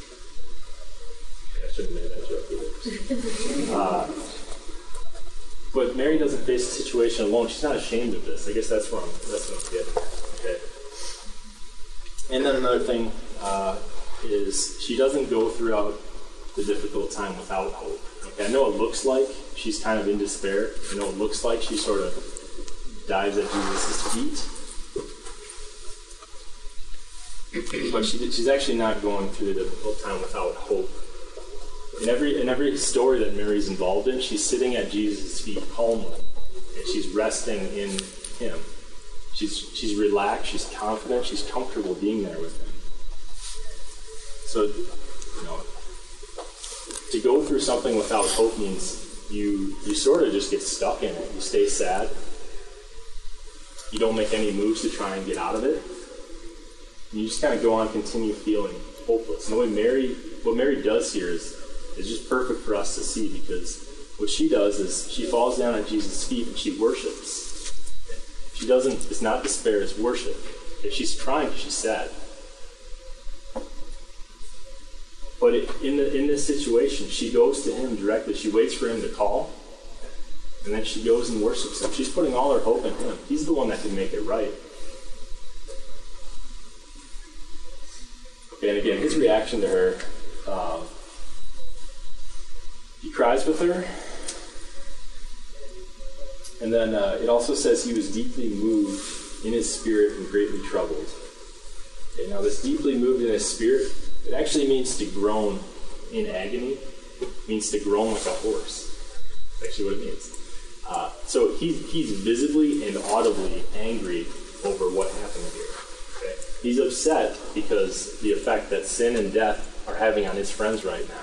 I shouldn't have made that joke either. But Mary doesn't face the situation alone. She's not ashamed of this. I guess that's what I'm getting at. Okay. And then another thing is she doesn't go throughout the difficult time without hope. Okay, I know it looks like she's kind of in despair. I know it looks like she sort of dives at Jesus' feet. But she's actually not going through the difficult time without hope. In every story that Mary's involved in, she's sitting at Jesus' feet calmly, and she's resting in Him. She's relaxed, she's confident, she's comfortable being there with Him. So, to go through something without hope means you sort of just get stuck in it. You stay sad. You don't make any moves to try and get out of it. You just kind of go on, continue feeling hopeless. And what Mary does here is just perfect for us to see, because what she does is she falls down at Jesus' feet and she worships. It's not despair, it's worship. If she's crying, she's sad. But in this situation, she goes to Him directly. She waits for Him to call, And then she goes and worships him. She's putting all her hope in him. He's the one that can make it right. Okay, and again, his reaction to her, he cries with her. And then it also says he was deeply moved in his spirit and greatly troubled. Okay, now this deeply moved in his spirit, it actually means to groan in agony. It means to groan like a horse. That's actually what it means. So he's visibly and audibly angry over what happened here. Okay? He's upset because the effect that sin and death are having on his friends right now.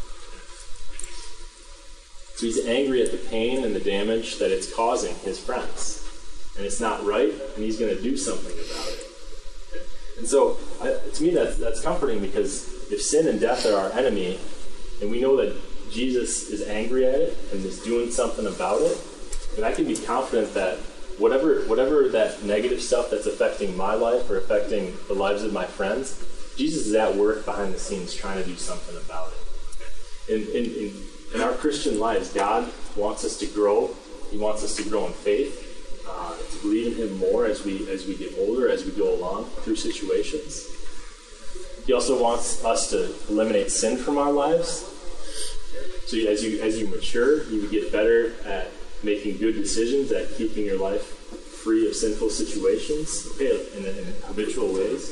So he's angry at the pain and the damage that it's causing his friends. And it's not right, and he's going to do something about it. Okay? And so, to me, that's comforting, because if sin and death are our enemy, and we know that Jesus is angry at it and is doing something about it, then I can be confident that whatever that negative stuff that's affecting my life or affecting the lives of my friends, Jesus is at work behind the scenes trying to do something about it. In our Christian lives, God wants us to grow. He wants us to grow in faith, to believe in Him more as we get older, as we go along through situations. He also wants us to eliminate sin from our lives. So as you mature, you would get better at making good decisions, at keeping your life free of sinful situations, okay, in habitual ways.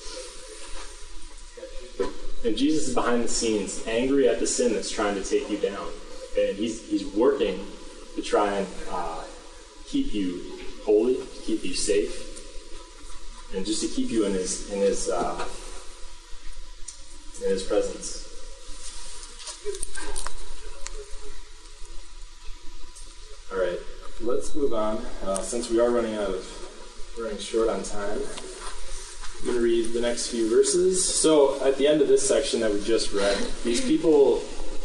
And Jesus is behind the scenes, angry at the sin that's trying to take you down. And he's working to try and keep you holy, to keep you safe, and just to keep you in his presence. All right, let's move on. Since we are running short on time, I'm going to read the next few verses. So at the end of this section that we just read, these people,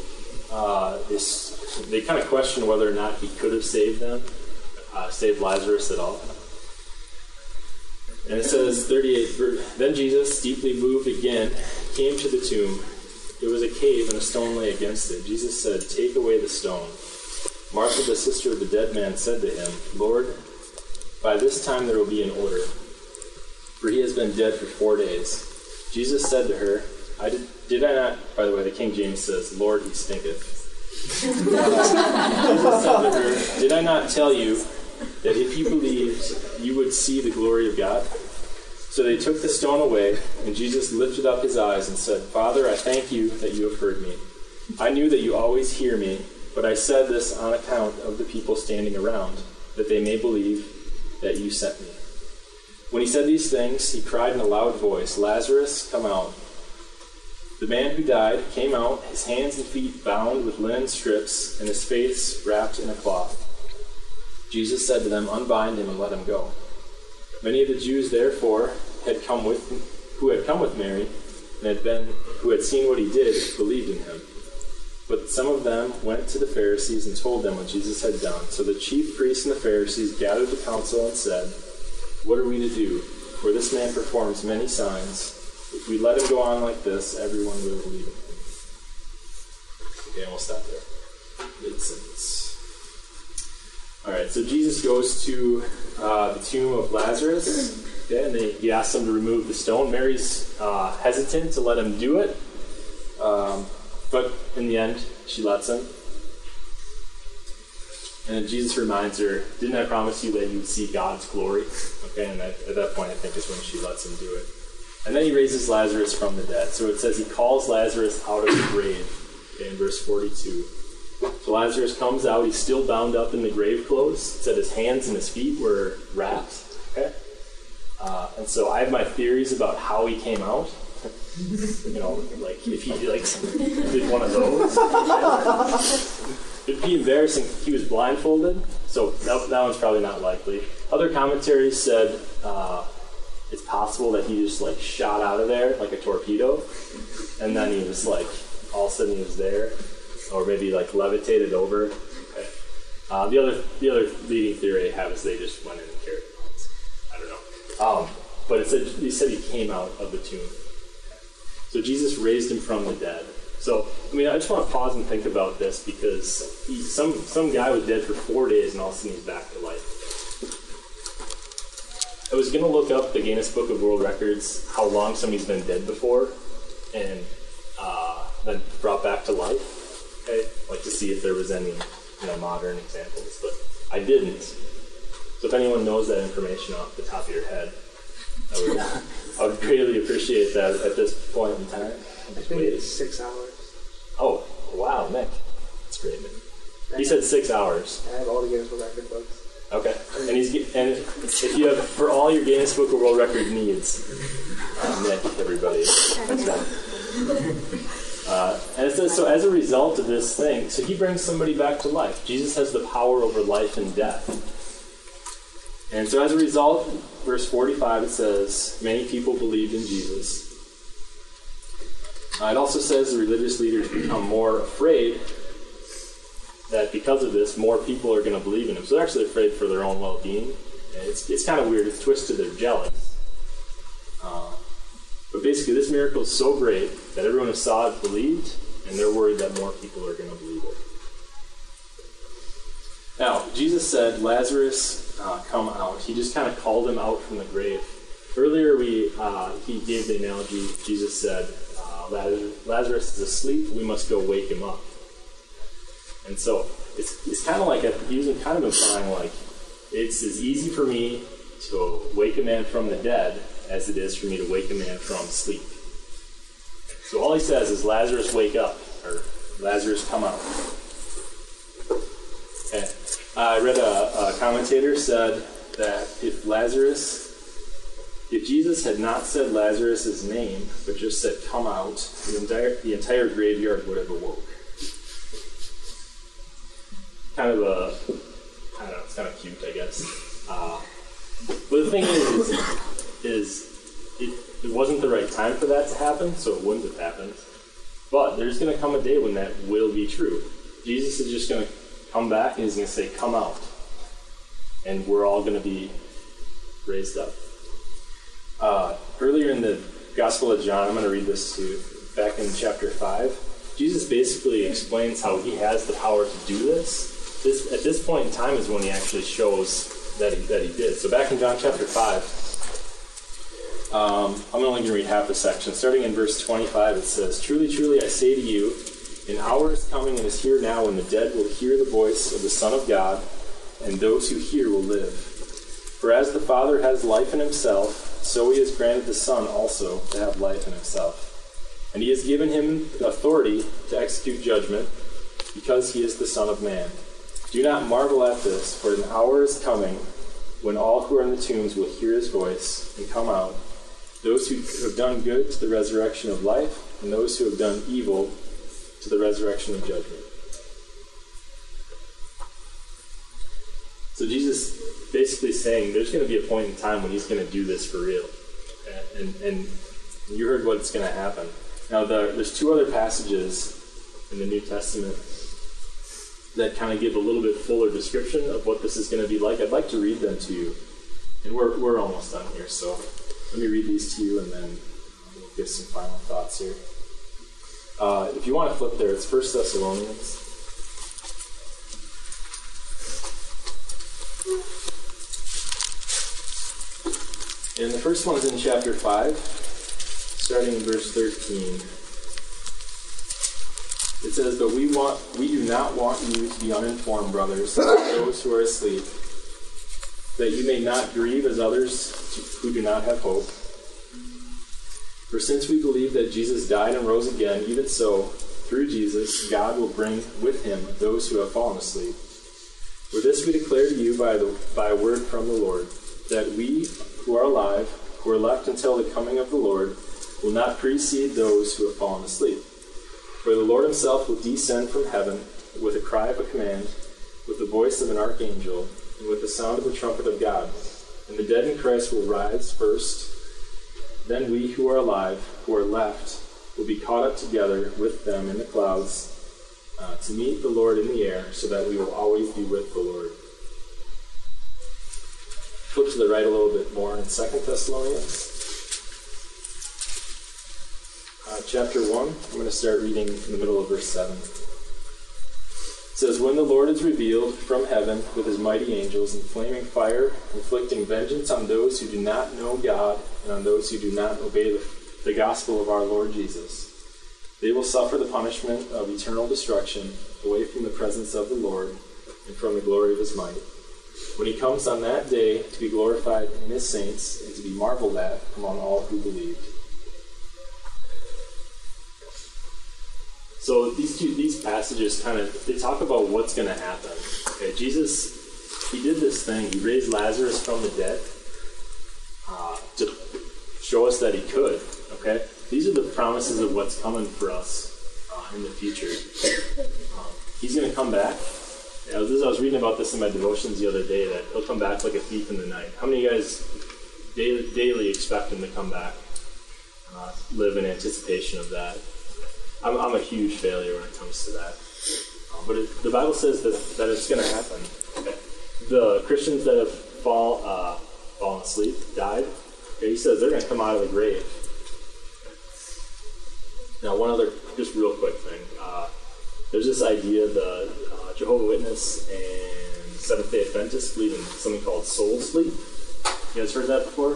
they kind of question whether or not he could have saved Lazarus at all. And it says, 38, then Jesus, deeply moved again, came to the tomb. It was a cave, and a stone lay against it. Jesus said, "Take away the stone." Martha, the sister of the dead man, said to him, "Lord, by this time there will be an odor, for he has been dead for 4 days." Jesus said to her, did I not, by the way, the King James says, "Lord, he stinketh." Jesus said to her, "Did I not tell you that if you believed, you would see the glory of God?" So they took the stone away, and Jesus lifted up his eyes and said, "Father, I thank you that you have heard me. I knew that you always hear me, but I said this on account of the people standing around, that they may believe that you sent me." When he said these things, he cried in a loud voice, "Lazarus, come out." The man who died came out, his hands and feet bound with linen strips, and his face wrapped in a cloth. Jesus said to them, "Unbind him and let him go." Many of the Jews, therefore, who had come with Mary, and who had seen what he did, believed in him. But some of them went to the Pharisees and told them what Jesus had done. So the chief priests and the Pharisees gathered the council and said, "What are we to do? For this man performs many signs. If we let him go on like this, everyone will believe in him." Okay, and we'll stop there. Mid-sentence. All right, so Jesus goes to the tomb of Lazarus, okay, and he asks them to remove the stone. Mary's hesitant to let him do it, but in the end, she lets him. And Jesus reminds her, "Didn't I promise you that you would see God's glory?" Okay, and at that point, I think is when she lets him do it. And then he raises Lazarus from the dead. So it says he calls Lazarus out of the grave, okay, in verse 42. So Lazarus comes out. He's still bound up in the grave clothes. It said his hands and his feet were wrapped. Okay, and so I have my theories about how he came out. Like if he did one of those, it'd be embarrassing. He was blindfolded, so that one's probably not likely. Other commentaries said it's possible that he just shot out of there like a torpedo, and then he was all of a sudden he was there. Or maybe levitated over. Okay. The other leading theory I have is they just went in and carried him out. I don't know. But he said he came out of the tomb. Okay. So Jesus raised him from the dead. So, I mean, I just want to pause and think about this because some guy was dead for 4 days and all of a sudden he's back to life. I was going to look up the Guinness Book of World Records, how long somebody's been dead before, and then brought back to life. Okay? Like to see if there was any modern examples, but I didn't. So if anyone knows that information off the top of your head, I would greatly appreciate that at this point in time. I think it's 6 hours. Oh, wow, Nick. That's great, man. He said 6 hours. I have all the Guinness World Record books. Okay. And if you have, for all your Guinness Book of World Record needs, Nick, everybody. That's done. And it says, so as a result of this thing, so he brings somebody back to life. Jesus has the power over life and death. And so as a result, verse 45, it says, many people believed in Jesus. It also says the religious leaders become more afraid that because of this, more people are going to believe in him. So they're actually afraid for their own well-being. And it's kind of weird. It's twisted. They're jealous. But basically, this miracle is so great that everyone who saw it believed, and they're worried that more people are going to believe it. Now, Jesus said, Lazarus, come out. He just kind of called him out from the grave. Earlier, he gave the analogy. Jesus said, Lazarus is asleep. We must go wake him up. And so it's kind of like he was kind of implying like it's as easy for me to wake a man from the dead as it is for me to wake a man from sleep. So all he says is Lazarus wake up, or Lazarus come out. Okay. I read a commentator said that if Jesus had not said Lazarus' name, but just said come out, the entire graveyard would have awoke. Kind of I don't know, it's kind of cute, I guess. But the thing is it wasn't the right time for that to happen, so it wouldn't have happened. But there's going to come a day when that will be true. Jesus is just going to come back and he's going to say, come out. And we're all going to be raised up. Earlier in the Gospel of John, I'm going to read this to you, back in chapter 5. Jesus basically explains how he has the power to do this. At this point in time is when he actually shows that he did. So back in John chapter 5, I'm only going to read half the section. Starting in verse 25, it says, Truly, truly, I say to you, an hour is coming and is here now when the dead will hear the voice of the Son of God, and those who hear will live. For as the Father has life in himself, so he has granted the Son also to have life in himself. And he has given him authority to execute judgment, because he is the Son of Man. Do not marvel at this, for an hour is coming when all who are in the tombs will hear his voice and come out, those who have done good to the resurrection of life, and those who have done evil to the resurrection of judgment. So Jesus basically saying there's going to be a point in time when he's going to do this for real. Okay? And you heard what's going to happen. Now, there's two other passages in the New Testament that kind of give a little bit fuller description of what this is going to be like. I'd like to read them to you. And we're almost done here, so let me read these to you and then we'll give some final thoughts here. If you want to flip there, it's 1 Thessalonians. And the first one is in chapter 5, starting in verse 13. It says, But we do not want you to be uninformed, brothers, those who are asleep, that you may not grieve as others who do not have hope. For since we believe that Jesus died and rose again, even so, through Jesus, God will bring with him those who have fallen asleep. For this we declare to you by a word from the Lord, that we who are alive, who are left until the coming of the Lord, will not precede those who have fallen asleep. For the Lord himself will descend from heaven with a cry of a command, with the voice of an archangel, and with the sound of the trumpet of God. And the dead in Christ will rise first. Then we who are alive, who are left, will be caught up together with them in the clouds to meet the Lord in the air, so that we will always be with the Lord. Flip to the right a little bit more in 2 Thessalonians. chapter 1. I'm going to start reading in the middle of verse 7. It says, "When the Lord is revealed from heaven with his mighty angels in flaming fire, inflicting vengeance on those who do not know God and on those who do not obey the gospel of our Lord Jesus. They will suffer the punishment of eternal destruction away from the presence of the Lord and from the glory of his might. When he comes on that day to be glorified in his saints and to be marveled at among all who believe." So these passages they talk about what's going to happen. Okay, Jesus, he did this thing. He raised Lazarus from the dead to show us that he could. Okay, these are the promises of what's coming for us in the future. He's going to come back. I was reading about this in my devotions the other day, that he'll come back like a thief in the night. How many of you guys daily expect him to come back? Live in anticipation of that. I'm a huge failure when it comes to that. But the Bible says that it's going to happen. Okay? The Christians that have fallen asleep, died, okay, he says they're going to come out of the grave. Now, one other, just real quick thing. There's this idea, the Jehovah's Witness and Seventh-day Adventists believe in something called soul sleep. You guys heard that before?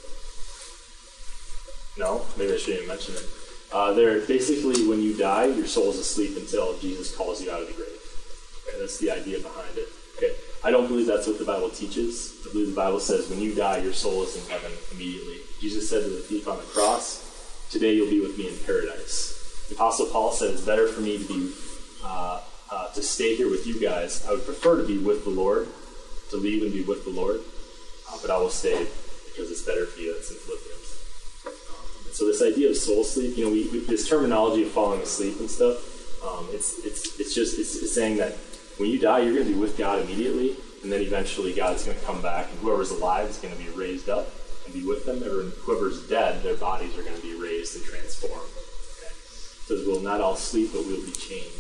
No? Maybe I shouldn't even mention it. They're basically, when you die, your soul's asleep until Jesus calls you out of the grave. Okay, that's the idea behind it. Okay, I don't believe that's what the Bible teaches. I believe the Bible says when you die, your soul is in heaven immediately. Jesus said to the thief on the cross, "Today you'll be with me in paradise." The Apostle Paul said it's better for me to be to stay here with you guys. I would prefer to be with the Lord, to leave and be with the Lord, but I will stay because it's better for you. That's in Philippians. So this idea of soul sleep, this terminology of falling asleep and stuff, it's saying that when you die, you're going to be with God immediately, and then eventually God's going to come back, and whoever's alive is going to be raised up and be with them. And whoever's dead, their bodies are going to be raised and transformed. Okay? It says we'll not all sleep, but we'll be changed.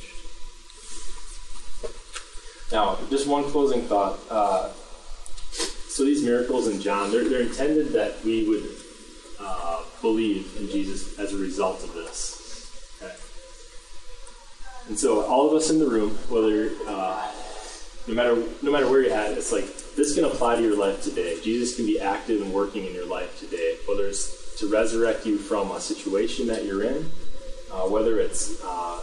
Now, just one closing thought. So these miracles in John, they're intended that we would believe in Jesus as a result of this. Okay. And so all of us in the room, whether no matter where you're at, it's like this can apply to your life today. Jesus can be active and working in your life today, whether it's to resurrect you from a situation that you're in, whether it's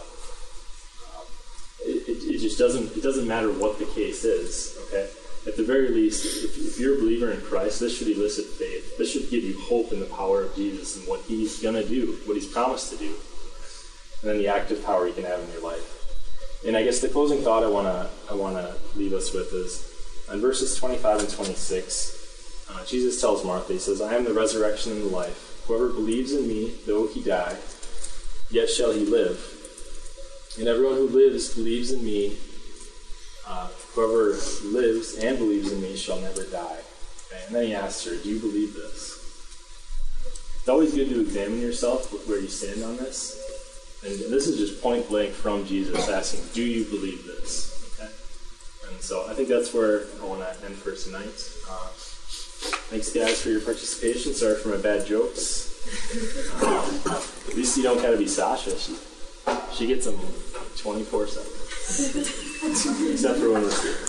it doesn't matter what the case is. Okay. At the very least, if you're a believer in Christ, this should elicit faith. This should give you hope in the power of Jesus and what he's going to do, what he's promised to do, and then the active power he can have in your life. And I guess the closing thought I want to leave us with is in verses 25 and 26. Jesus tells Martha, he says, "I am the resurrection and the life. Whoever believes in me, though he die, yet shall he live. And everyone who believes in me, whoever lives and believes in me shall never die." Okay? And then he asks her, "Do you believe this?" It's always good to examine yourself with where you stand on this. And this is just point blank from Jesus asking, "Do you believe this?" Okay? And so I think that's where I want to end for tonight. Thanks, guys, for your participation. Sorry for my bad jokes. At least you don't got to be Sasha. She gets them 24/7. Except for when we're here.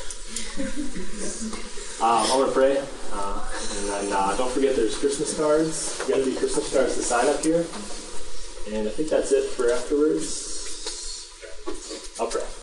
I'm going to pray. And then don't forget there's Christmas cards. There's going to be Christmas cards to sign up here. And I think that's it for afterwards.